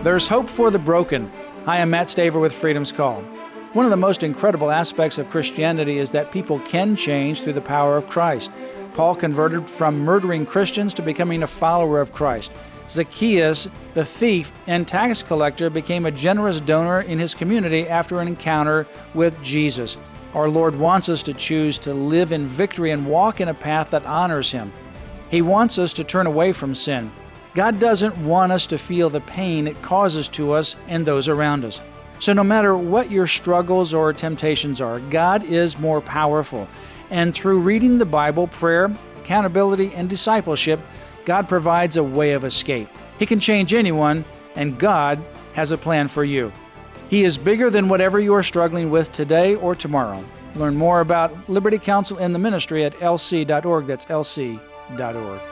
There's hope for the broken. Hi, I'm Matt Staver with Freedom's Call. One of the most incredible aspects of Christianity is that people can change through the power of Christ. Paul converted from murdering Christians to becoming a follower of Christ. Zacchaeus, the thief and tax collector, became a generous donor in his community after an encounter with Jesus. Our Lord wants us to choose to live in victory and walk in a path that honors Him. He wants us to turn away from sin. God doesn't want us to feel the pain it causes to us and those around us. So no matter what your struggles or temptations are, God is more powerful. And through reading the Bible, prayer, accountability, and discipleship, God provides a way of escape. He can change anyone, and God has a plan for you. He is bigger than whatever you are struggling with today or tomorrow. Learn more about Liberty Counsel and the ministry at lc.org. That's lc.org.